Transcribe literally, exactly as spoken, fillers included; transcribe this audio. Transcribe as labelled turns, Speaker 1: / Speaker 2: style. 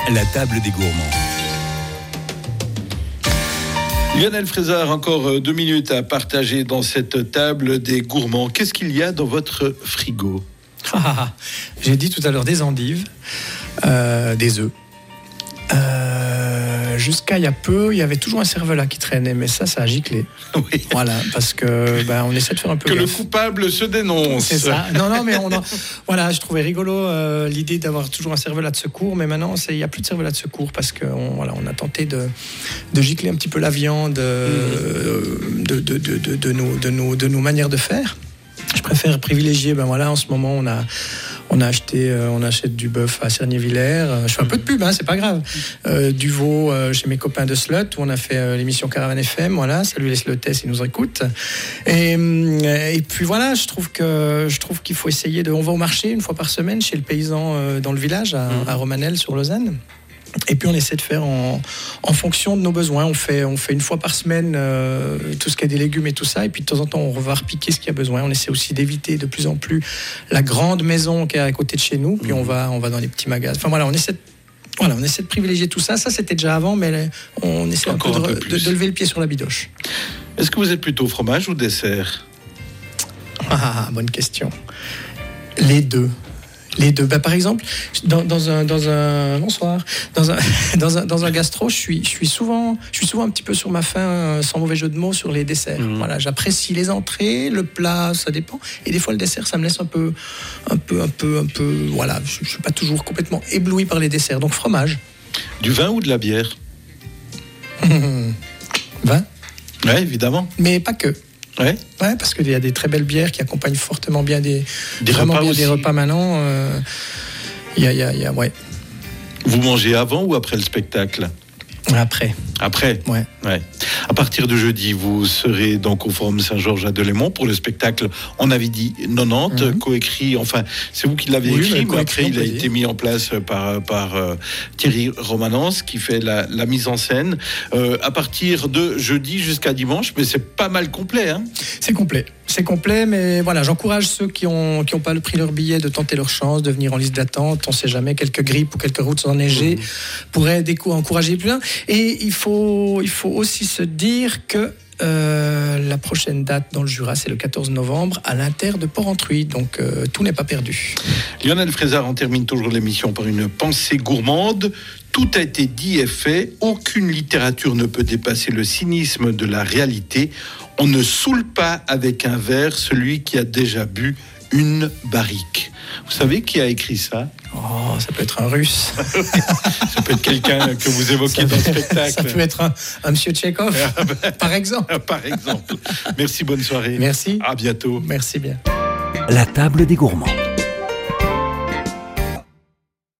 Speaker 1: la table des gourmands.
Speaker 2: Lionel Frézard, encore deux minutes à partager dans cette table des gourmands. Qu'est-ce qu'il y a dans votre frigo ?
Speaker 3: Ah, j'ai dit tout à l'heure des endives, euh, des œufs. Euh, jusqu'à il y a peu, il y avait toujours un cervelas qui traînait, mais ça, ça a giclé.
Speaker 2: Oui.
Speaker 3: Voilà, parce que ben, on essaie de faire un peu
Speaker 2: que
Speaker 3: gaffe.
Speaker 2: le coupable se dénonce.
Speaker 3: C'est ça. Non, non, mais on a, voilà, je trouvais rigolo euh, l'idée d'avoir toujours un cervelas de secours, mais maintenant il n'y a plus de cervelas de secours parce qu'on voilà, on a tenté de, de gicler un petit peu la viande euh, de, de, de, de, de, nos, de, nos, de nos manières de faire. Je préfère privilégier, ben voilà, en ce moment on a on a acheté, euh, on achète du bœuf à Cernier-Villers. Je fais un peu de pub, hein, c'est pas grave. Euh, du veau euh, chez mes copains de Slot où on a fait euh, l'émission Caravane F M. Voilà, salut les Slotés, ils nous écoutent. Et, et puis voilà, je trouve que je trouve qu'il faut essayer de. On va au marché une fois par semaine chez le paysan euh, dans le village à, à Romanel sur Lausanne. Et puis on essaie de faire en, en fonction de nos besoins. On fait, on fait une fois par semaine euh, tout ce qui est des légumes et tout ça. Et puis de temps en temps, on va repiquer ce qu'il y a besoin. On essaie aussi d'éviter de plus en plus la grande maison qui est à côté de chez nous. Puis on va, on va dans les petits magasins. Enfin voilà, on essaie de, voilà, on essaie de privilégier tout ça. Ça, c'était déjà avant, mais on essaie un peu, de, un peu de, de lever le pied sur la bidoche.
Speaker 2: Est-ce que vous êtes plutôt fromage ou dessert ?
Speaker 3: Ah, bonne question. Les deux. Les deux. Bah, par exemple, dans, dans un, dans un, bonsoir, dans un, dans un, dans un gastro, je suis, je suis souvent, je suis souvent un petit peu sur ma faim, sans mauvais jeu de mots, sur les desserts. Mmh. Voilà, j'apprécie les entrées, le plat, ça dépend. Et des fois, le dessert, ça me laisse un peu, un peu, un peu, un peu. Voilà, je, je suis pas toujours complètement ébloui par les desserts. Donc fromage.
Speaker 2: Du vin ou de la bière ?
Speaker 3: Mmh. Vin.
Speaker 2: Oui, évidemment.
Speaker 3: Mais pas que.
Speaker 2: Ouais.
Speaker 3: Ouais, parce qu'il y a des très belles bières qui accompagnent fortement bien des,
Speaker 2: des
Speaker 3: vraiment
Speaker 2: repas
Speaker 3: bien
Speaker 2: aussi.
Speaker 3: Des repas maintenant. Euh, y a, y a, y a, ouais.
Speaker 2: Vous mangez avant ou après le spectacle ?
Speaker 3: Après.
Speaker 2: Après ?
Speaker 3: Ouais.
Speaker 2: Ouais. À partir de jeudi, vous serez donc au Forum Saint-Georges à Delémont pour le spectacle, on avait dit quatre-vingt-dix, mm-hmm. coécrit, enfin, c'est vous qui l'avez oui, écrit, mais, mais après, il a été mis en place par, par euh, Thierry Romanens, qui fait la, la mise en scène, euh, à partir de jeudi jusqu'à dimanche, mais c'est pas mal complet, hein ?
Speaker 3: C'est complet. C'est complet, mais voilà, j'encourage ceux qui ont qui ont pas pris leur billet de tenter leur chance, de venir en liste d'attente. On sait jamais, quelques grippes ou quelques routes enneigées mmh. pourraient déco- encourager plus loin. Et il faut il faut aussi se dire que euh, la prochaine date dans le Jura, c'est le quatorze novembre à l'Inter de Porrentruy. Donc euh, tout n'est pas perdu.
Speaker 2: Lionel Frézard, on termine toujours l'émission par une pensée gourmande. Tout a été dit et fait. Aucune littérature ne peut dépasser le cynisme de la réalité. On ne saoule pas avec un verre celui qui a déjà bu une barrique. Vous savez qui a écrit ça ?
Speaker 3: Oh, ça peut être un Russe.
Speaker 2: Ça peut être quelqu'un que vous évoquez ça dans le spectacle.
Speaker 3: Ça peut être un, un monsieur Tchekhov, par exemple.
Speaker 2: Par exemple. Merci, bonne soirée.
Speaker 3: Merci.
Speaker 2: À bientôt.
Speaker 3: Merci bien.
Speaker 1: La table des gourmands.